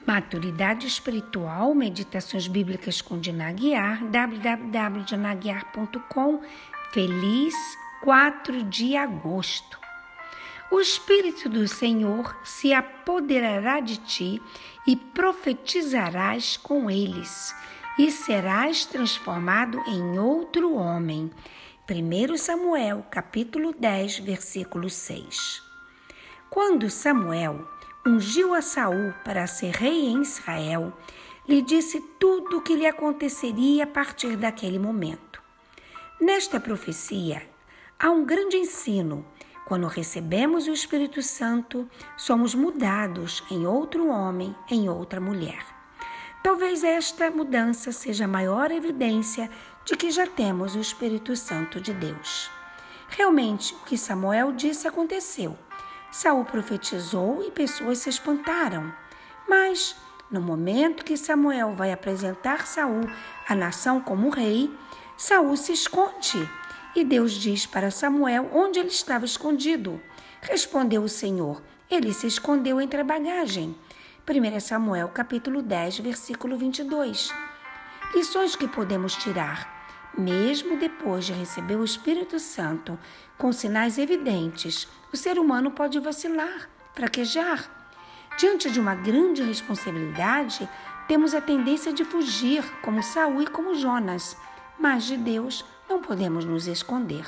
Maturidade Espiritual, Meditações Bíblicas com Dina Aguiar, www.dinaguiar.com. Feliz 4 de agosto. O Espírito do Senhor se apoderará de ti e profetizarás com eles, e serás transformado em outro homem. 1 Samuel, capítulo 10, versículo 6. Quando Samuel ungiu a Saul para ser rei em Israel, lhe disse tudo o que lhe aconteceria a partir daquele momento. Nesta profecia, há um grande ensino. Quando recebemos o Espírito Santo, somos mudados em outro homem, em outra mulher. Talvez esta mudança seja a maior evidência de que já temos o Espírito Santo de Deus. Realmente, o que Samuel disse aconteceu. Saul profetizou e pessoas se espantaram. Mas, no momento que Samuel vai apresentar Saul à nação como rei, Saul se esconde. E Deus diz para Samuel onde ele estava escondido. Respondeu o Senhor: ele se escondeu entre a bagagem. 1 Samuel, capítulo 10, versículo 22. Lições que podemos tirar. Mesmo depois de receber o Espírito Santo, com sinais evidentes, o ser humano pode vacilar, fraquejar. Diante de uma grande responsabilidade, temos a tendência de fugir, como Saul e como Jonas. Mas de Deus não podemos nos esconder.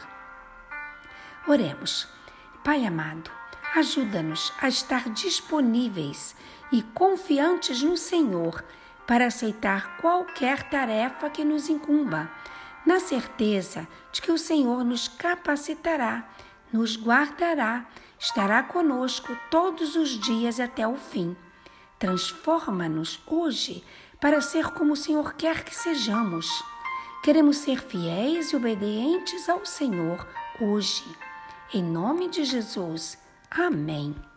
Oremos. Pai amado, ajuda-nos a estar disponíveis e confiantes no Senhor para aceitar qualquer tarefa que nos incumba, na certeza de que o Senhor nos capacitará, nos guardará, estará conosco todos os dias até o fim. Transforma-nos hoje para ser como o Senhor quer que sejamos. Queremos ser fiéis e obedientes ao Senhor hoje. Em nome de Jesus. Amém.